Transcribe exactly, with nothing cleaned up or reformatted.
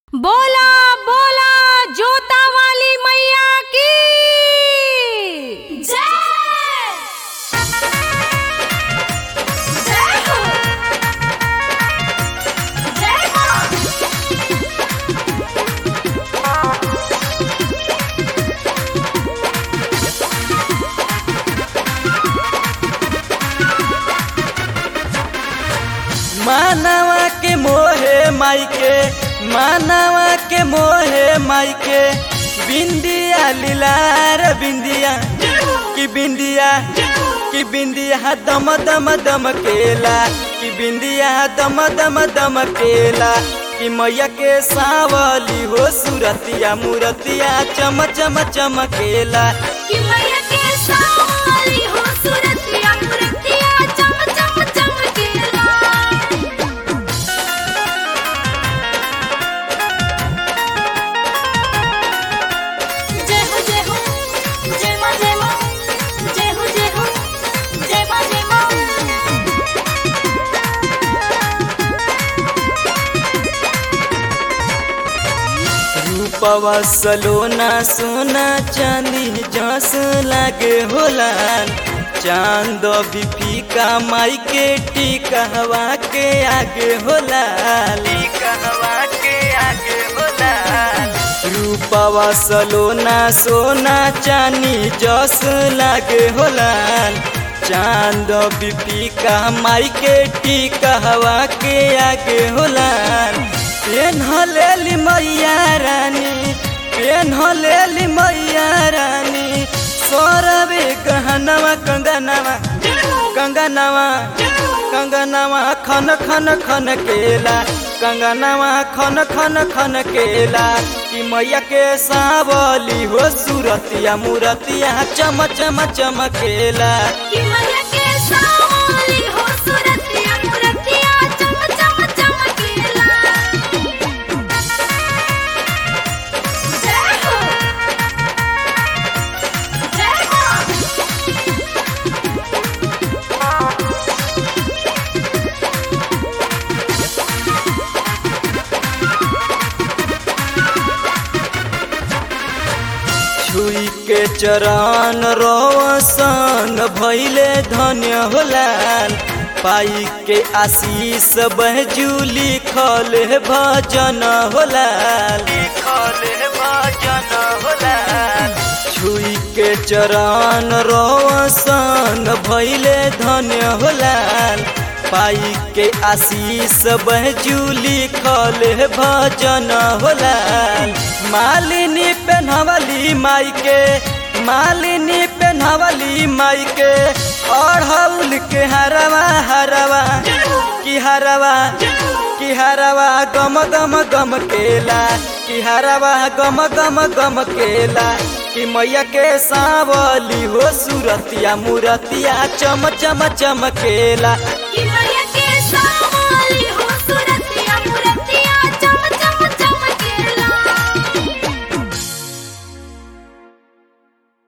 बोला बोला जोता वाली मैया की जय। जय हो जय हो। मानवा के मोहे माई के मानवा के मोहे माई के बिंदिया लीलार बिंदिया की बिंदिया की बिंदिया दम दम दम केला की बिंदिया दम दम दम केला कि मैया के सावली हो सूरतिया मूरतिया चम चम चमकेला कि मैया के सावली हो सूरतिया मूरतिया चम चम चमकेला। जय हो जय हो जय मां जय मां जय हो जय हो जय मां जय मां। रूपवा सलोना सोना चांदी जस लागे होला चांद भी फीका माई के टीका हवा के आगे होला टीका हवा के आगे होला। रूपवा सलोना सोना चांदी जस लागे होला चांद भी फीका माई के टीका हवा के आगे होला। पेन्हलेली मैया रानी पेन्हलेली मैया रानी सोरबे गहनवा कंगनवा कंगनवा कंगनवा खन खन खन केला कंगनवा खन खन खन केला कि मैया के सावली हो सूरतिया मूरतिया चम चम चमकेला कि मैया के सावली हो सूरतिया मूरतिया चम चम चमकेला। जय हो जय हो। छुई के चरण रोशन भैले धन्य होला पाई के आशीष बहजू लिखल भजन होला लिखल भजन होला। छुई के चरण रोशन भैले धन्य होला पाई के आशीष बहजू लिखल भजन होला। मालिनी पेन्हवली माई के मालिनी पेन्हवली माई के अढ़ौल के हरवा हरवा कि हरवा कि हरवा गम गम गम केला कि हरवा गम गम गम केला कि मैया के सावली हो सूरतिया मूरतिया चम चम चमकेला।